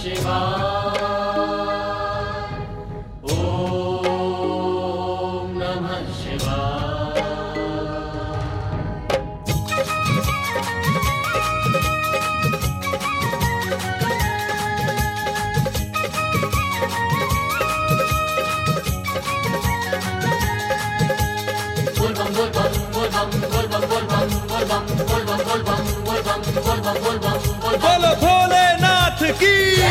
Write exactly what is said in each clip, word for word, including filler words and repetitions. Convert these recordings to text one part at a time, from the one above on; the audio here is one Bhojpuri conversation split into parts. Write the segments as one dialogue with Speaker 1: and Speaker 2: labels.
Speaker 1: बोलो भोलेनाथ की।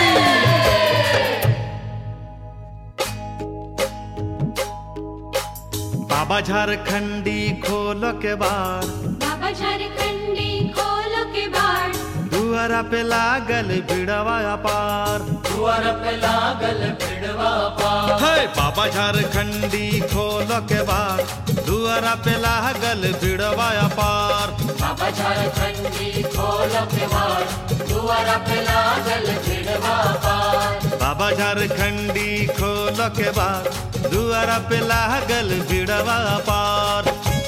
Speaker 1: बाबा झारखंडी खोलो के बार,
Speaker 2: बाबा झारखंडी खोलो के बार,
Speaker 1: दुआरा पे लागल भिड़वा पार,
Speaker 3: दुआरा पे लागल भिड़वा पार।
Speaker 1: है बाबा झारखंडी खोलो के बार, दुआरा पे लागल भिड़वा पार।
Speaker 3: बाबा झारखंडी खोलो के बार, दुआरा पे लागल भिड़वा पार।
Speaker 1: बाबा झारखंडी खोलो के बार, दुआरा पे लागल भिड़वा पार।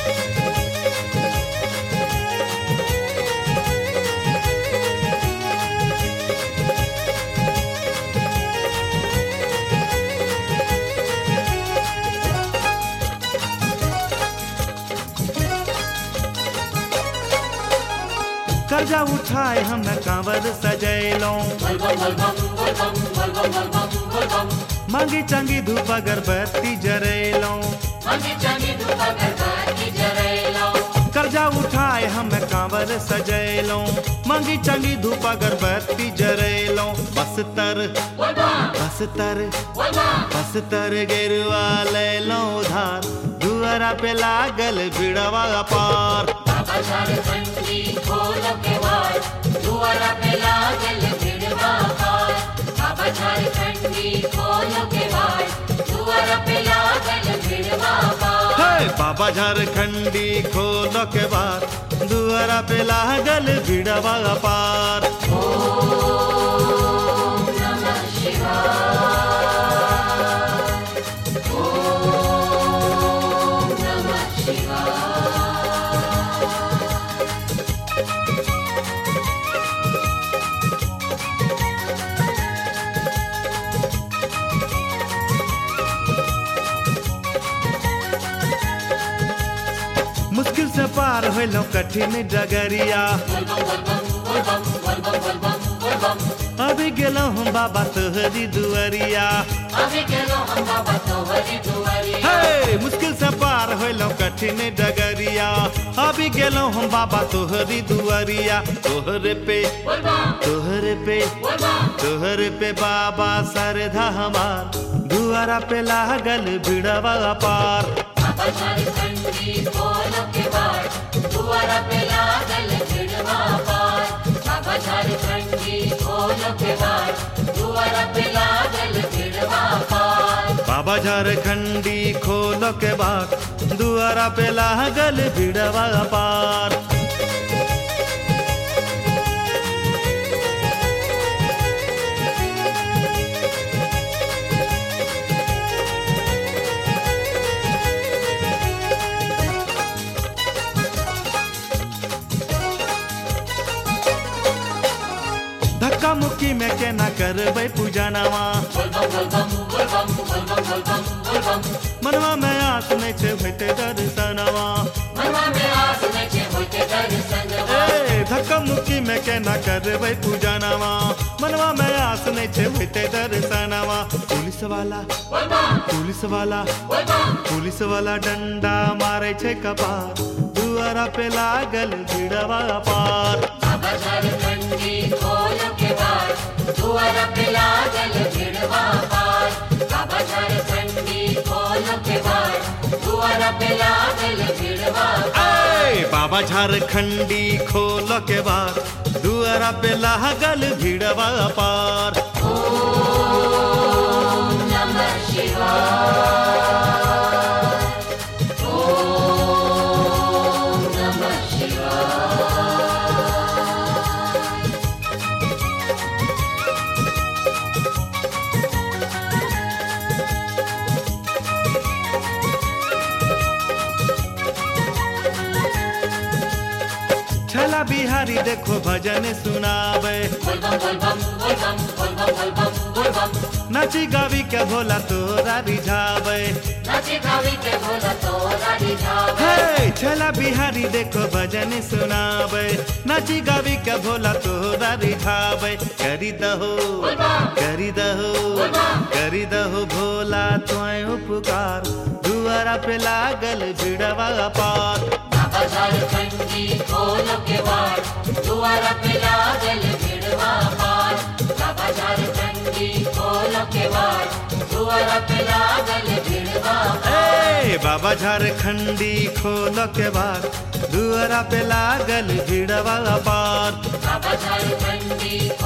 Speaker 1: कर्जा उठाए हम कांवर सजैलों, मांगी चंगी धूप अगरबत्ती जरेलों। कर्जा उठाए हम कांवर सजैलों, मांगी चंगी धूप अगरबत्ती जरेलों। बस्तर बस्तर बस्तर गेरुआ ले लो उधार, दुआरा पे लागल भिड़वा पार।
Speaker 3: बाबा झारखंडी खोलो के बार, दुआरा पे लागल भिड़वा पार। बाबा झारखंडी खोलो के बार, दुआरा पे लागल भिड़वा पार।
Speaker 1: हे बाबा झारखंडी खोलो के बार, दुआरा पे लागल भिड़वा पार।
Speaker 3: ओम नमः शिवाय, ओम नमः शिवाय।
Speaker 1: मुश्किल से पार होलो कठिन डगरिया, अभी गेलो हम बाबा तोहरी दुआरिया।
Speaker 3: अभी गेलो हम बाबा तोहरी दुआरिया।
Speaker 1: हे मुश्किल से पार होलो कठिन डगरिया, अभी गेलो हम बाबा तोहरी दुआरिया। तोहरे पे तोहरे पे तोहरे पे बाबा सरधा हमार, दुआरा पे लागल भिड़वा पार।
Speaker 3: बाबा झारखंडी खोलो के बार, दुआरा पे लागल भिड़वा पार। बाबा झारखंडी खोलो के बार, दुआरा पे लागल भिड़वा पार।
Speaker 1: बाबा झारखंडी खोलो के बार, दुआरा पे लागल भिड़वा पार। धक्का मुक्की में केना करबै पूजनवा, मनवा में आस नहीं छे होते दर्शनवा। ए धक्का मुक्की में केना करबै पूजनवा, मनवा में आस नहीं छे होते दर्शनवा। पुलिस वाला पुलिस वाला पुलिस वाला डंडा मारे छे कपार, दुआरा पे लागल भिड़वा पार।
Speaker 3: बाबा झारखंडी खोलो के बार, दुआरा पे लागल भिड़वा पार। बाबा झारखंडी खोलो के बार, दुआरा पे लागल भिड़वा पार।
Speaker 1: बाबा झारखंडी खोलो के बार, दुआरा पे लागल भिड़वा पार।
Speaker 3: ओम नमः शिवाय, ओम नमः शिवाय।
Speaker 1: छला बिहार बिहारी देखो भजन सुनावे
Speaker 3: बोल बम बोल बम बोल बम बोल बम बोल बम बोल बम
Speaker 1: नाची गावी के भोला तोरा रिझावे
Speaker 3: नाची गावी के भोला तोरा रिझावे
Speaker 1: हे छला बिहारी देखो भजन सुनावे नाची गावी के भोला तोरा रिझावे करी दहो करी दहो करी दहो भोला तोय उपकार दुआरा पे लागल भिड़वा पार
Speaker 3: बाबा झारखंडी खोलो के बार दुआरा पे लागल भिड़वा पार बाबा झारखंडी खोलो के बार दुआरा पे लागल भिड़वा
Speaker 1: ए बाबा झारखंडी खोलो के बार दुआरा पे लागल भिड़वा पार
Speaker 3: बाबा झारखंडी